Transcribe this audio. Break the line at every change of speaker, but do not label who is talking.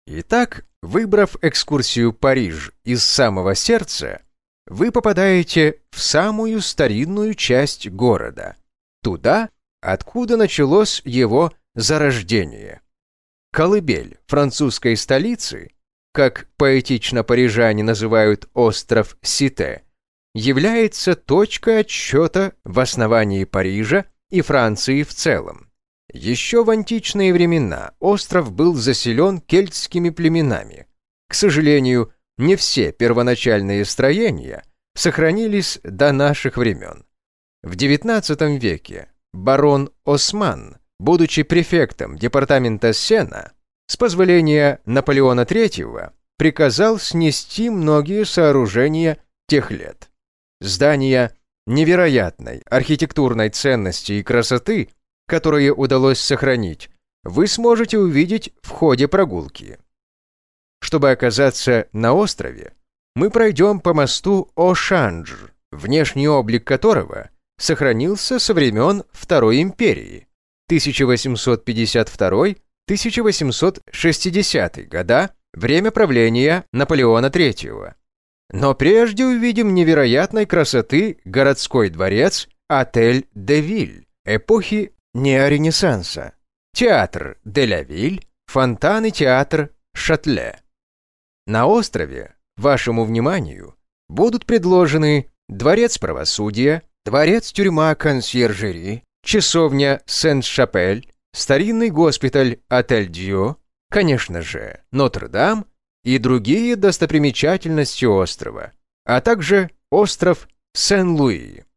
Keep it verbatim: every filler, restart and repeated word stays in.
Итак, выбрав экскурсию Париж из самого сердца, вы попадаете в самую старинную часть города, туда, откуда началось его зарождение. Колыбель французской столицы, как поэтично парижане называют остров Сите, является точкой отсчета в основании Парижа и Франции в целом. Еще в античные времена остров был заселен кельтскими племенами. К сожалению, не все первоначальные строения сохранились до наших времен. В девятнадцатом веке барон Осман, будучи префектом департамента Сена, с позволения Наполеона третьего приказал снести многие сооружения тех лет. Здания невероятной архитектурной ценности и красоты, которые удалось сохранить, вы сможете увидеть в ходе прогулки. Чтобы оказаться на острове, мы пройдем по мосту О-Шандж, внешний облик которого сохранился со времен Второй империи тысяча восемьсот пятьдесят второй — тысяча восемьсот шестидесятые года, время правления Наполеона третьего. Но прежде увидим невероятной красоты городской дворец Отель де Виль эпохи неоренессанса, театр де ла Виль, фонтан и театр Шатле. На острове вашему вниманию будут предложены дворец правосудия, дворец-тюрьма Консьержери, часовня Сент-Шапель, старинный госпиталь Отель-Дьо, конечно же, Нотр-Дам и другие достопримечательности острова, а также остров Сен-Луи.